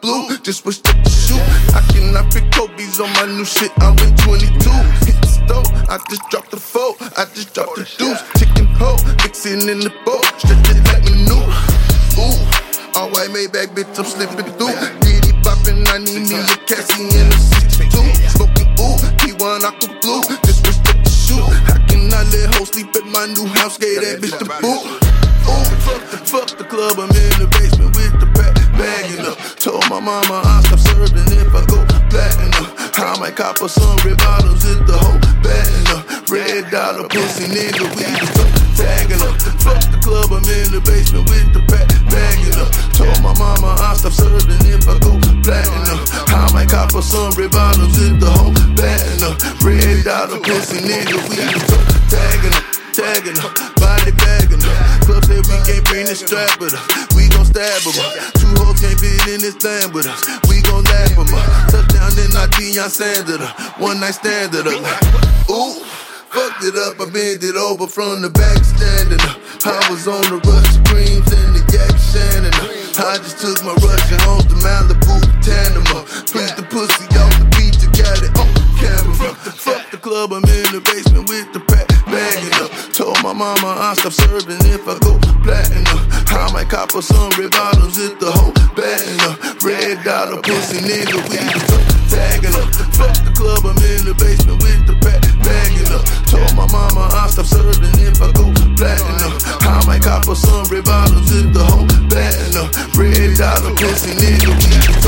blue. Just switched up the shoe. I cannot pick Kobe's on my new shit. I went 22. Hit the stove. I just dropped the 4. I just dropped the deuce. Chicken hoe. Mixing in the boat. Stretch it like manure. Ooh. All white Maybach, bitch, I'm slipping through. Diddy boppin', I need me a Cassie and a 62. Smoking ooh, P1 aqua blue. Just switched up the shoe. How can I let hoes sleep at my new house? Gave that bitch the boot. Ooh, fuck the club, I'm in the basement with the pack, bagging up. Told my mama I'll stop serving if I go platinum. I might cop her some red bottles if the whole batting up. Red dollar pussy nigga, we just tagging up. Fuck the club, I'm in the basement with the pack, bagging up. Told my mama I'll stop serving if I go platinum. I might cop her some red bottles if the whole batting up. Red dollar pussy nigga, we just tagging up. Tagging her, body bagging her. Club say we can't bring the strap with us. We gon' stab them up. Two hoes can't fit in this thing with us. We gon' laugh them up. Touchdown in our Deion Sanders. One night stand it up. Ooh, fucked it up. I bent it over from the back standing up. I was on the rush creams and the yak Shannon up. I just took my Russian homes to Malibu, tandem up. Please the pussy off the beach, you got it on camera. Fuck the club, I'm in the basement with the pack, bagging up. Told my mama I'll stop serving if I go platinum. I might cop her some red bottles if the whole batting up. Red dollar pussy nigga, we just tagging up. Fuck the club, I'm in the basement with the pack, bagging up. Told my mama I'll stop serving if I go platinum. I might cop her some red bottles if the whole batting up. Red dollar pussy nigga, we